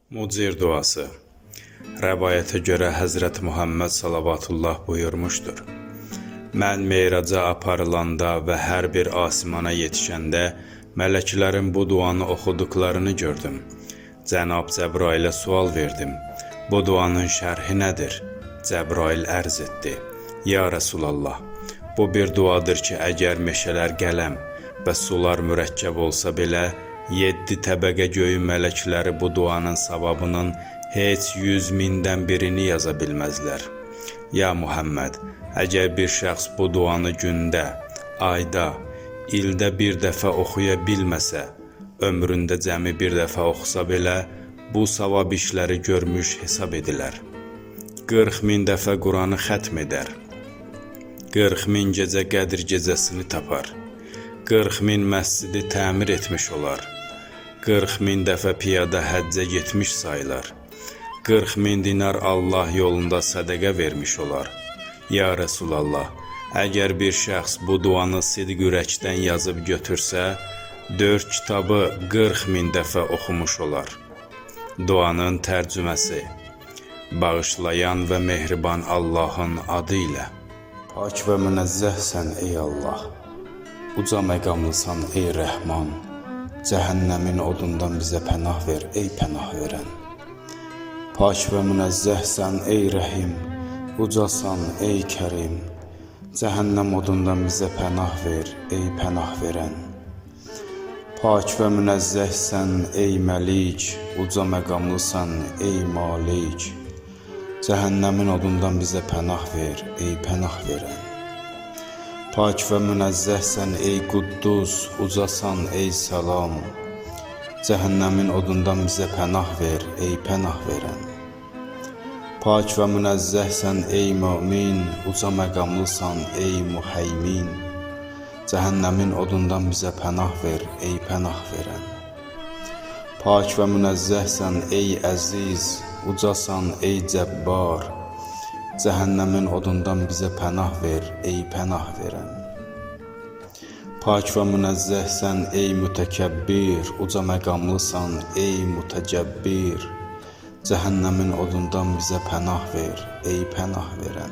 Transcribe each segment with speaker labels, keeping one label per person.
Speaker 1: Mucir duası. Rəvayətə görə Həzrət Muhammed salavatullah buyurmuşdur. Mən meyraca aparılanda və hər bir asimana yetişəndə mələklərin bu duanı oxuduqlarını gördüm. Cənab Cəbrailə sual verdim. Bu duanın şərhi nədir? Cəbrail ərz etdi. Ya Rəsulallah, bu bir duadır ki, əgər meşələr qələm və sular mürəkkəb olsa belə, 7 təbəqə göyün mələkləri bu duanın savabının heç 100.000-dən birini yaza bilməzlər. Ya Muhammed, əgər bir şəxs bu duanı gündə, ayda, ildə bir dəfə oxuya bilməsə, ömründə cəmi bir dəfə oxusa belə, bu savab işləri görmüş hesab edilər. 40.000 dəfə Quranı xətm edər. 40.000 gecə Qədr gecəsini tapar. 40.000 məscidi təmir etmiş olar. 40.000 dəfə piyada həccə getmiş sayılar. 40.000 dinar Allah yolunda sədəqə vermiş olar. Ya Rəsulallah, əgər bir şəxs bu duanı sidq ürəkdən yazıb götürsə, 4 kitabı 40.000 dəfə oxumuş olar. Duanın tərcüməsi: Bağışlayan və mehriban Allahın adı ilə. Pak və münezzəhsən ey Allah, uca məqamlısan ey Rəhman, cəhənnəmin odundan bizə pənah ver ey pənah verən. Pak və münezzəhsən ey Rəhim, ucasan ey Kərim, cəhənnəm odundan bizə pənah ver ey pənah verən. Pak və münezzəhsən ey Məlik, uca məqamlısan ey Malik, cəhənnəmin odundan bizə pənah ver ey pənah verən. Pak və münezzəhsən ey Quddus, ucasan ey Salam, cəhənnəmin odundan bizə pənah ver ey pənah verən. Pak və münezzəhsən ey Mömin, uca məqamlısan ey Muheymin, cəhənnəmin odundan bizə pənah ver ey pənah verən. Pak və münezzəhsən ey Əziz, ucasan ey Cəbbar, cəhənnəmin odundan bizə pənah ver ey pənah verən. Pak və münezzəhsən ey Mütəkəbbir, uca məqamlısan ey Mütəcəbbir, cəhənnəmin odundan bizə pənah ver ey pənah verən.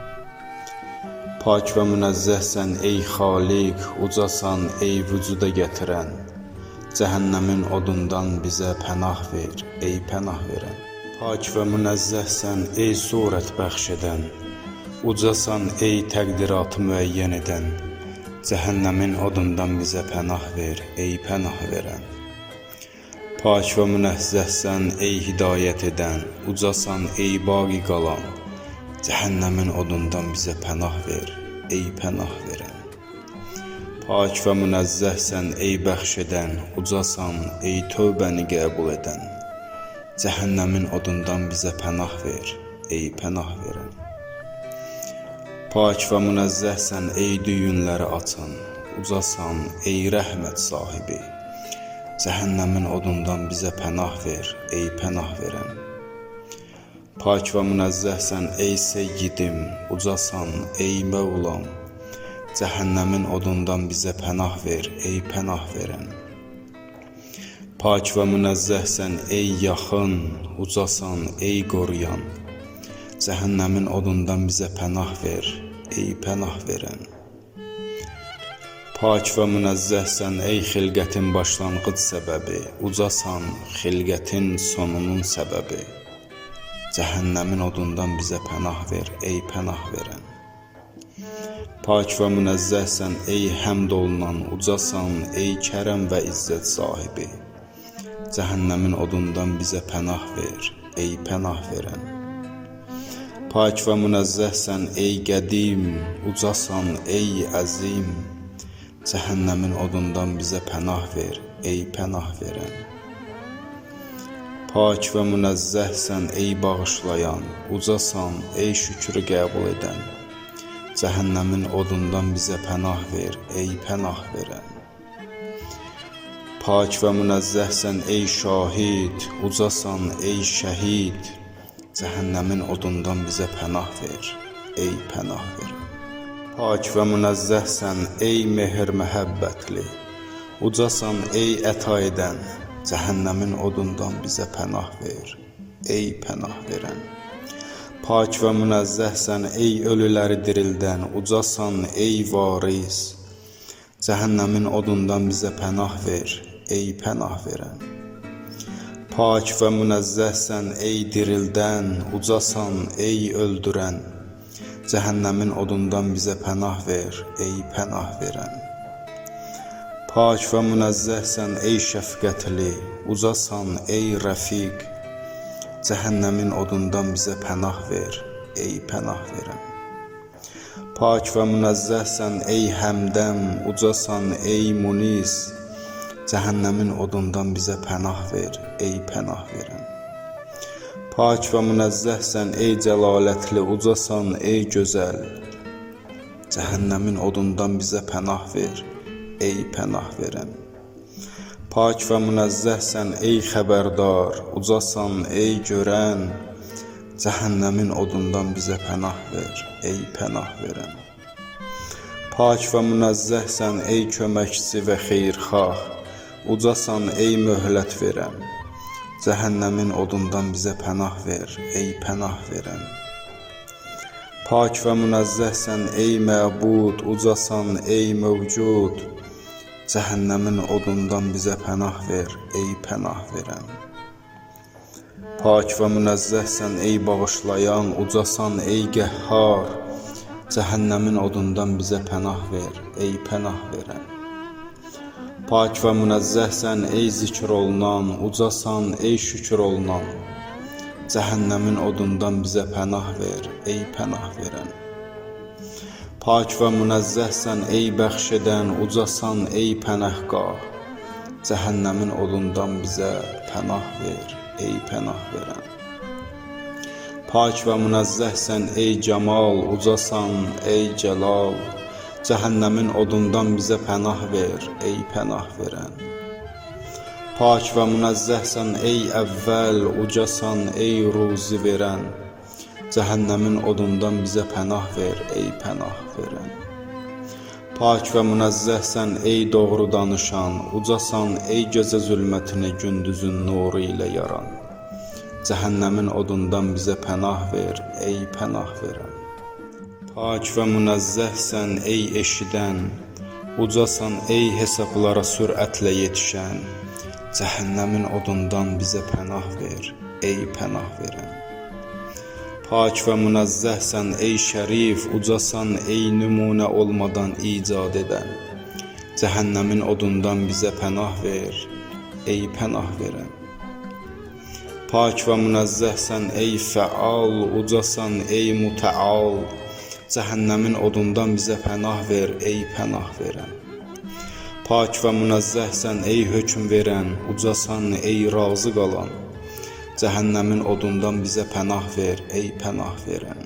Speaker 1: Pak və münezzəhsən ey Xaliq, ucasan ey vücuda gətirən, cəhənnəmin odundan bizə pənah ver ey pənah verən. Pak və münezzəhsən ey surət bəxş edən, ucasan ey təqdiratı müəyyən edən, cəhənnəmin odundan bizə pənah ver ey pənah verən. Pak və münezzəhsən ey hidayət edən, ucasan ey baqi qalan, cəhənnəmin odundan bizə pənah ver ey pənah verən. Pak və münezzəhsən ey bəxş edən, ucasan ey tövbəni qəbul edən, cəhənnəmin odundan bizə pənah ver ey pənah verən. Pak və münezzəhsən ey düyünləri açan, ucasan ey rəhmət sahibi, cəhənnəmin odundan bizə pənah ver ey pənah verən. Pak və münezzəhsən ey seyyidim, ucasan ey Mövlam, cəhənnəmin odundan bizə pənah ver ey pənah verən. Pak və münezzəhsən ey yaxın, ucasan ey qoruyan, cəhənnəmin odundan bizə pənah ver ey pənah verən. Pak və münezzəhsən ey xilqətin başlanğıc səbəbi, ucasan xilqətin sonunun səbəbi, cəhənnəmin odundan bizə pənah ver ey pənah verən. Pak və münezzəhsən ey həmd olunan, ucasan ey kərəm və izzət sahibi, cəhənnəmin odundan bizə pənah ver ey pənah verən. Pak və münezzəhsən ey qədim, ucasan ey əzim, cəhənnəmin odundan bizə pənah ver ey pənah verən. Pak və münezzəhsən ey bağışlayan, ucasan ey şükrü qəbul edən, cəhənnəmin odundan bizə pənah ver ey pənah verən. Pak və münezzəhsən ey şahid, ucasan ey şəhid, cəhənnəmin odundan bizə pənah ver ey pənah verən. Pak və münezzəhsən ey mehr məhəbbətli, ucasan ey əta edən, Cəhənnəmin odundan bizə pənah ver, ey pənah verən. Pak və münezzəhsən ey ölüləri dirildən, ucasan ey varis. Cəhənnəmin odundan bizə pənah ver, ey pənah verən. Pak və münezzəhsən ey dirildən, ucasan ey öldürən. Cəhənnəmin odundan bizə pənah ver, ey pənah verən. Pak və münezzəhsən ey şəfqətli, ucasan ey rəfiq. Cəhənnəmin odundan bizə pənah ver, ey pənah verən. Pak və münezzəhsən ey həmdəm, ucasan ey munis. Cəhənnəmin odundan bizə pənah ver, ey pənah verən. Pak və münezzəhsən ey cəlalətli, ucasan ey gözəl. Cəhənnəmin odundan bizə pənah ver, ey pənah verən. Pak və münezzəhsən ey xəbərdar, ucasan ey görən. Cəhənnəmin odundan bizə pənah ver, ey pənah verən. Pak və münezzəhsən ey köməkçi və xeyirxah, ucasan ey möhlət verən. Cəhənnəmin odundan bizə pənah ver, ey pənah verən. Pak və münezzəhsən ey məbud, ucasan ey mövcud. Cəhənnəmin odundan bizə pənah ver, ey pənah verən. Pak və münezzəhsən ey bağışlayan, ucasan ey qəhhar. Cəhənnəmin odundan bizə pənah ver, ey pənah verən. Pak və münezzəhsən ey zikr olunan, ucasan ey şükür olunan. Cəhənnəmin odundan bizə pənah ver, ey pənah verən. Pak və münezzəhsən ey bəxş edən, ucasan ey pənahgah. Cəhənnəmin odundan bizə pənah ver, ey pənah verən. Pak və münezzəhsən ey cəmal, ucasan ey cəlal. Cəhənnəmin odundan bizə pənah ver, ey pənah verən. Pak və münezzəhsən ey əvvəl, ucasan ey ruzi verən. Cəhənnəmin odundan bizə pənah ver, ey pənah verən. Pak və münezzəhsən ey doğru danışan, ucasan ey gecə zülmətini gündüzün nuru ilə yaran. Cəhənnəmin odundan bizə pənah ver, ey pənah verən. Pak və münezzəhsən ey eşidən, ucasan ey hesablara sürətlə yetişən. Cəhənnəmin odundan bizə pənah ver, ey pənah verən. Pak və münezzəhsən ey şərif, ucasan ey nümunə olmadan icad edən. Cəhənnəmin odundan bizə pənah ver, ey pənah verən. Pak və münezzəhsən ey fəal, ucasan ey mütəal. Cəhənnəmin odundan bizə pənah ver, ey pənah verən. Pak və münezzəhsən ey hökm verən, ucasan ey razı qalan. Cəhənnəmin odundan bizə pənah ver, ey pənah verən.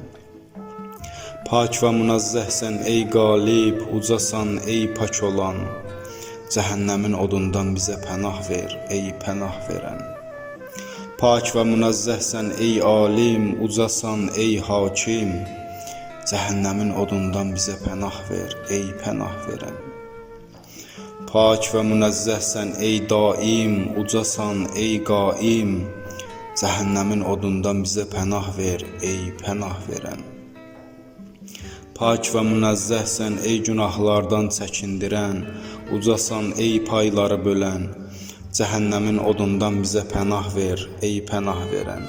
Speaker 1: Pak və münezzəhsən ey qalib, ucasan ey pak olan. Cəhənnəmin odundan bizə pənah ver, ey pənah verən. Pak və münezzəhsən ey alim, ucasan ey hakim. Cəhənnəmin odundan bizə pənah ver, ey pənah verən. Pak və münezzəhsən ey daim, ucasan ey qaim. Cəhənnəmin odundan bizə pənah ver, ey pənah verən. Pak və münezzəhsən ey günahlardan çəkindirən, ucasan ey payları bölən. Cəhənnəmin odundan bizə pənah ver, ey pənah verən.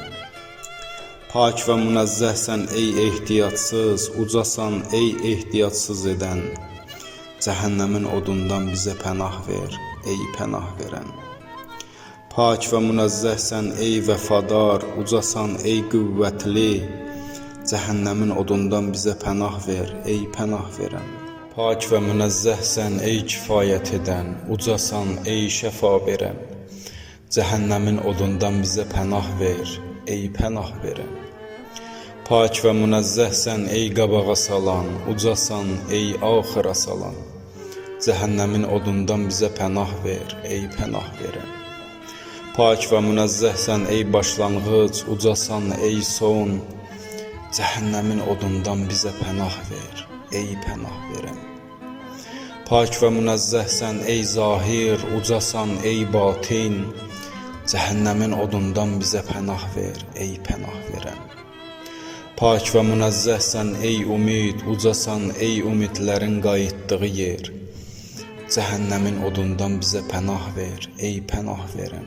Speaker 1: Pak və münezzəhsən ey ehtiyatsız, ucasan ey ehtiyatsız edən. Cəhənnəmin odundan bizə pənah ver, ey pənah verən. Pak və münezzəhsən ey vəfadar, ucasan ey qüvvətli. Cəhənnəmin odundan bizə pənah ver, ey pənah verən. Pak və münezzəhsən ey kifayət edən, ucasan ey şəfa verən. Cəhənnəmin odundan bizə pənah ver, ey pənah verən. Pak və münezzəhsən ey qabağa salan, ucasan ey axıra salan. Cəhənnəmin odundan bizə pənah ver, ey pənah verən. Pak və münezzəhsən ey başlanğıc, ucasan ey son. Cəhənnəmin odundan bizə pənah ver, ey pənah verən. Pak və münezzəhsən ey zahir, ucasan ey batin. Cəhənnəmin odundan bizə pənah ver, ey pənah verən. Pak və münezzəhsən ey ümid, ucasan ey ümidlərin qayıtdığı yer. Cəhənnəmin odundan bizə pənah ver, ey pənah verən.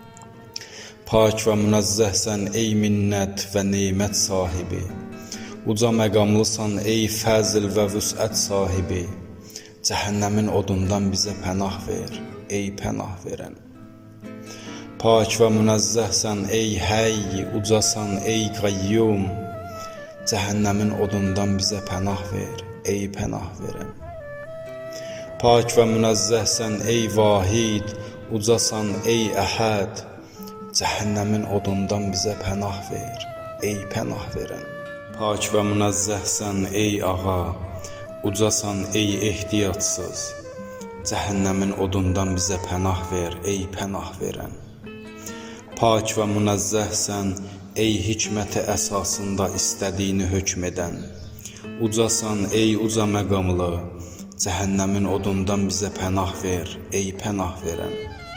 Speaker 1: Pak və münezzəhsən ey minnət və nemət sahibi. Uca məqamlısan ey fəzl və vüsət sahibi. Cəhənnəmin odundan bizə pənah ver, ey pənah verən. Pak və münezzəhsən ey həy, ucasan ey qayyum. Cəhənnəmin odundan bizə pənah ver, ey pənah verən. Pak və münezzəhsən ey vahid, ucasan ey əhəd. Cəhənnəmin odundan bizə pənah ver, ey pənah verən. Pak və münezzəhsən ey ağa, ucasan ey ehtiyatsız. Cəhənnəmin odundan bizə pənah ver, ey pənah verən. Pak və münezzəhsən ey hikməti əsasında istədiyini hökm edən. Ucasan ey uca məqamlı. Cəhənnəmin odundan bizə pənah ver, ey pənah verən.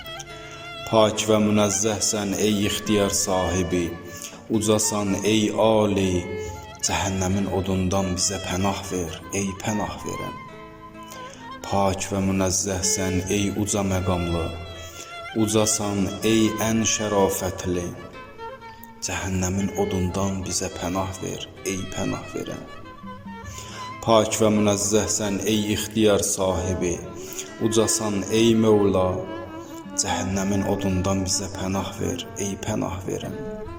Speaker 1: Pak və münezzəhsən ey ixtiyar sahibi. Ucasan ey ali. Cəhənnəmin odundan bizə pənah ver, ey pənah verən. Pak və münezzəhsən ey uca məqamlı. Ucasan ey ən şərafətli. Cəhənnəmin odundan bizə pənah ver, ey pənah verən. Pak və münezzəhsən ey ixtiyar sahibi. Ucasan ey Mövla. Cəhənnəmin odundan bizə pənah ver, ey pənah verən.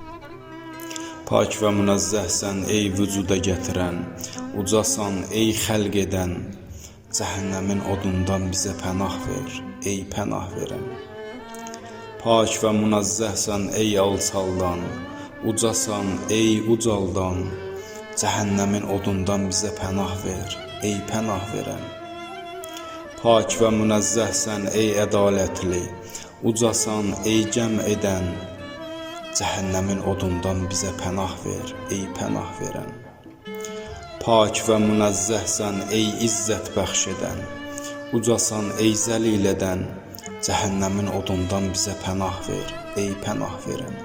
Speaker 1: Pak və münezzəhsən ey vücuda gətirən. Ucasan ey xəlq edən. Cəhənnəmin odundan bizə pənah ver, ey pənah verən. Pak və münezzəhsən ey alçaldan. Ucasan ey ucaldan. Cəhənnəmin odundan bizə pənah ver, ey pənah verən. Pak və münezzəhsən ey ədalətli. Ucasan ey cəm edən. Cəhənnəmin odundan bizə pənah ver, ey pənah verən. Pak və münezzəhsən ey izzət bəxş edən. Ucasan ey zəlil edən. Cəhənnəmin odundan bizə pənah ver, ey pənah verən.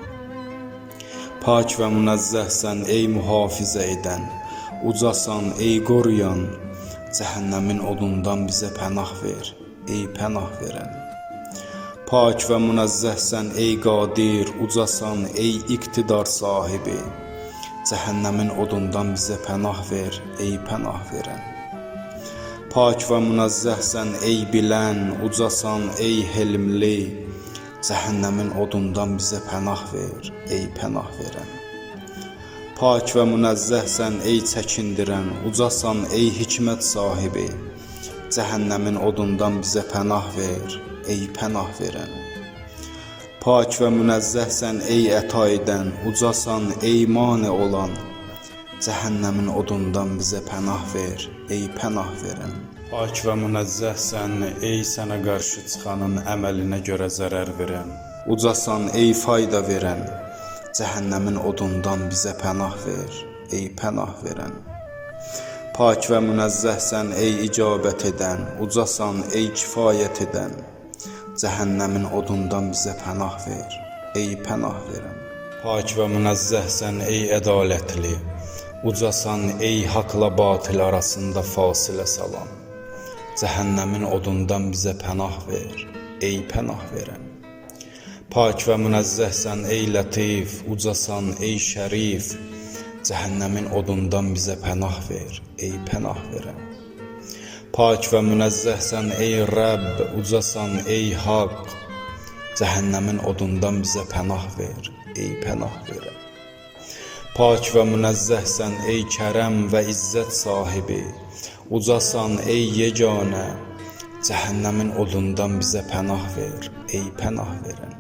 Speaker 1: Pak və münezzəhsən ey mühafizə edən. Ucasan ey qoruyan. Cəhənnəmin odundan bizə pənah ver, ey pənah verən. Pak və münezzəhsən ey qadir. Ucasan ey iqtidar sahibi. Cəhənnəmin odundan bizə pənah ver, ey pənah verən. Pak və münezzəhsən ey bilən. Ucasan ey helmli. Cəhənnəmin odundan bizə pənah ver, ey pənah verən. Pak və münezzəhsən ey çəkindirən. Ucasan ey hikmət sahibi. Cəhənnəmin odundan bizə pənah ver, ey pənah verən. Pak və münezzəhsən ey əta edən. Ucasan ey mane olan. Cəhənnəmin odundan bizə pənah ver, ey pənah verən. Pak və münezzəhsən ey sənə qarşı çıxanın əməlinə görə zərər verən. Ucasan ey fayda verən. Cəhənnəmin odundan bizə pənah ver, ey pənah verən. Pak və münezzəhsən ey icabət edən. Ucasan ey kifayət edən. Cəhənnəmin odundan bizə pənah ver, ey pənah verən. Pak və münezzəhsən ey ədalətli. Ucasan ey haqla batil arasında fasilə salan. Cəhənnəmin odundan bizə pənah ver, ey pənah verən. Pak və münezzəhsən ey lətif. Ucasan ey şərif. Cəhənnəmin odundan bizə pənah ver, ey pənah verən. Pak və münezzəhsən ey Rəbb. Ucasan ey haqq. Cəhənnəmin odundan bizə pənah ver, ey pənah verən. Pak və münezzəhsən ey kərəm və izzət sahibi. Ucasan ey yeganə. Cəhənnəmin odundan bizə pənah ver, ey pənah verən.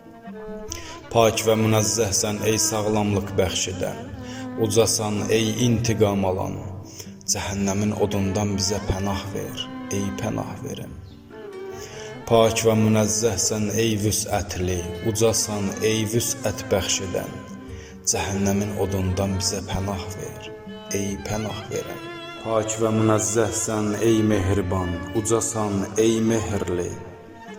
Speaker 1: Pak və münezzəhsən ey sağlamlıq bəxş edən. Ucasan ey intiqam alan. Cəhənnəmin odundan bizə pənah ver, ey pənah verən. Pak və münezzəhsən ey vüsətli. Ucasan ey vüsət bəxş edən. Cəhənnəmin odundan bizə pənah ver, ey pənah verən. Pak və münezzəhsən ey mehriban. Ucasan ey mehrli.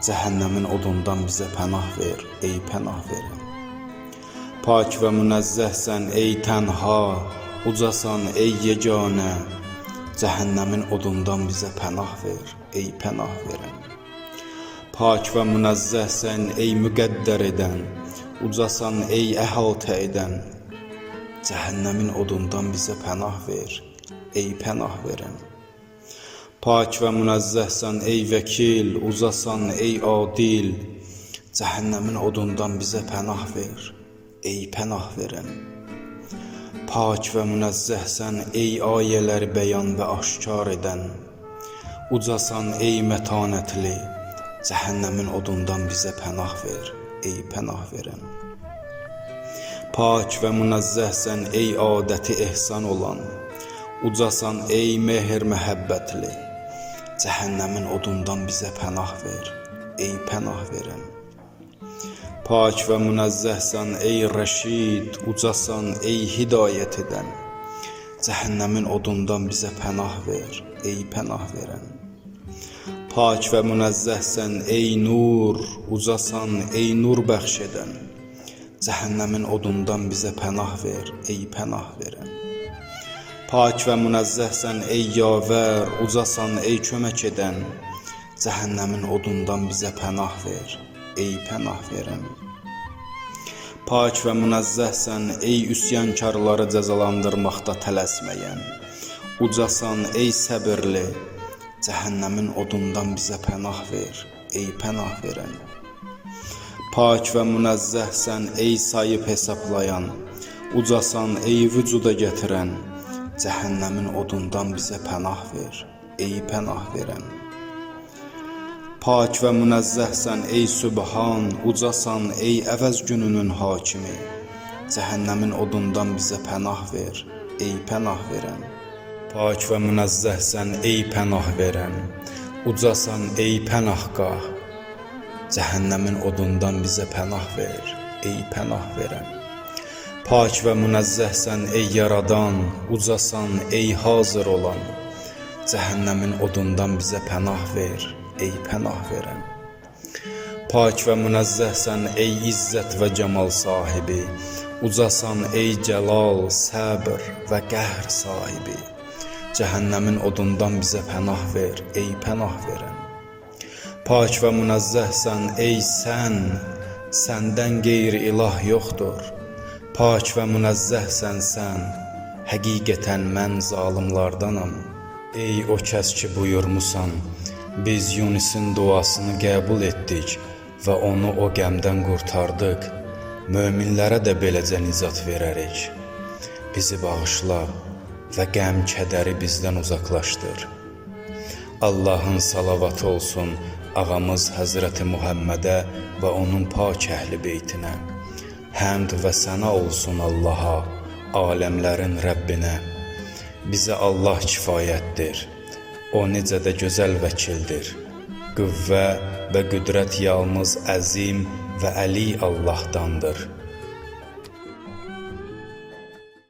Speaker 1: Cəhənnəmin odundan bizə pənah ver, ey pənah verən. Pak və münezzəhsən ey tənha, ucasan ey yeganə. Cəhənnəmin odundan bizə pənah ver, ey pənah verən. Pak və münezzəhsən ey müqəddər edən, ucasan ey əhatə edən. Cəhənnəmin odundan bizə pənah ver, ey pənah verən. Pak və münezzəhsən ey vəkil, ucasan ey adil. Cəhənnəmin odundan bizə pənah ver, ey pənah verən. Pak və münezzəhsən ey ayələri bəyan və aşkar edən. Ucasan ey mətanətli. Cəhənnəmin odundan bizə pənah ver, ey pənah verən. Pak və münezzəhsən ey adəti ehsan olan. Ucasan ey mehr məhəbbətli. Cəhənnəmin odundan bizə pənah ver, ey pənah verən. Pak və münezzəhsən ey rəşid, ucasan ey hidayət edən. Cəhənnəmin odundan bizə pənah ver, ey pənah verən. Pak və münezzəhsən ey nur, ucasan ey nur bəxş edən. Cəhənnəmin odundan bizə pənah ver, ey pənah verən. Pak və münezzəhsən ey yavər, ucasan ey kömək edən. Cəhənnəmin odundan bizə pənah ver, ey pənah verən. Pak və münezzəhsən ey üsyankarları cəzalandırmaqda tələsməyən. Ucasan ey səbirli. Cəhənnəmin odundan bizə pənah ver, ey pənah verən. Pak və münezzəhsən ey sayıb hesaplayan. Ucasan ey vücuda gətirən. Cəhənnəmin odundan bizə pənah ver, ey pənah verən. Pak və münezzəhsən ey Sübhan, ucasan ey əvəz gününün hakimi. Cəhənnəmin odundan bizə pənah ver, ey pənah verən. Pak və münezzəhsən ey pənah verən, ucasan ey pənahgah. Cəhənnəmin odundan bizə pənah ver, ey pənah verən. Pak və münezzəhsən ey yaradan, ucasan ey hazır olan. Cəhənnəmin odundan bizə pənah ver, ey pənah verən. Pak və münezzəhsən ey izzət və cəmal sahibi. Ucasan ey cəlal, səbr və qəhr sahibi. Cəhənnəmin odundan bizə pənah ver, ey pənah verən. Pak və münezzəhsən ey sən, səndən qeyri ilah yoxdur. Pak və münezzəhsən sən, həqiqətən mən zalimlardanam. Ey o kəs ki buyurmusan, biz Yunisin duasını qəbul etdik və onu o qəmdən qurtardıq. Möminlərə də beləcə nicat verərik. Bizi bağışla və qəm kədəri bizdən uzaqlaşdır. Allahın salavatı olsun ağamız Həzrəti Muhammədə və onun pak əhli beytinə. Həmd və səna olsun Allaha, aləmlərin Rəbbinə. Bizə Allah kifayətdir. O necə də gözəl vəkildir. Qüvvə və qüdrət yalnız əzim və əli Allahdandır.